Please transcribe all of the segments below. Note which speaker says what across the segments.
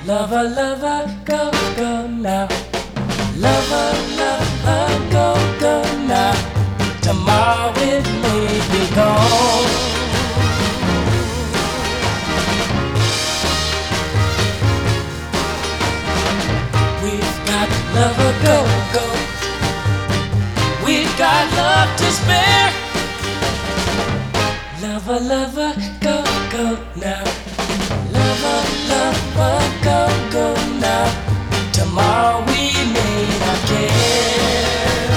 Speaker 1: Lover, lover, go, go now. Lover, lover, go, go now. Tomorrow it may be gone. We've got lover, go, go. We've got love to spare. Lover, lover, go, go now. Lover, lover, go, go now. Tomorrow we may not care.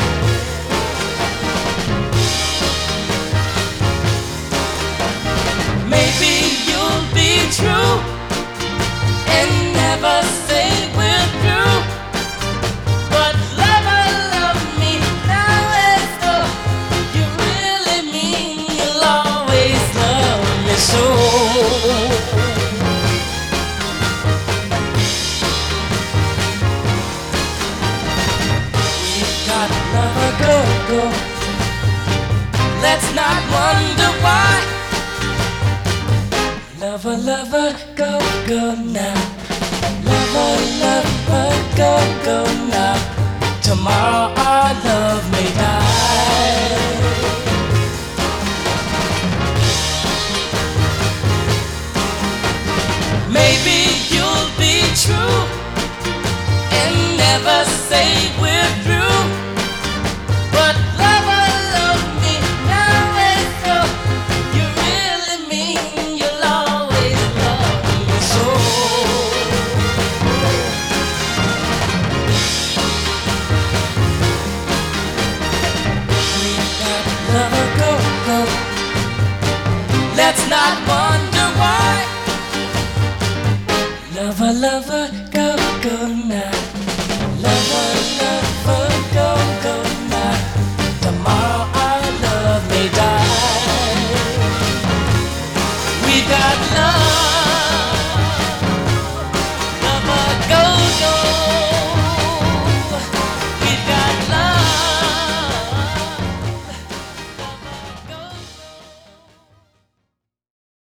Speaker 1: Maybe you'll be true and never say we're through. But lover, love me now as though you really mean you'll always love me so. Lover, go, go. Let's not wonder why. Lover, lover, go, go now. Lover, lover, go, go now. Tomorrow our love may die. Maybe you'll be true and never say we're through. But lover, love me now as though you really mean you'll always love me so. We got lover, go, go. Let's not wonder